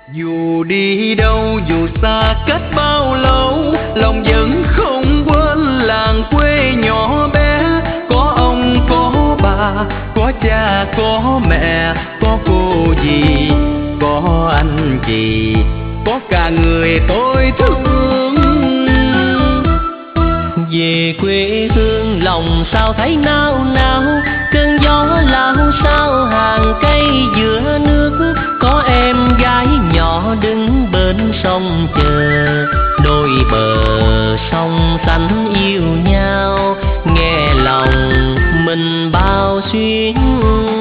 Dù đi đâu dù xa cách bao lâu, lòng vẫn không quên làng quê nhỏ bé. Có ông có bà, có cha có mẹ, có cô dì, có anh chị, có cả người tôi thương. Về quê hương lòng sao thấy nao nao, cơn gió lao sao hàng cây giữa nước. Có em gái nhỏ đứng bên sông chờ, đôi bờ sông xanh yêu nhau, nghe lòng mình bao xuyến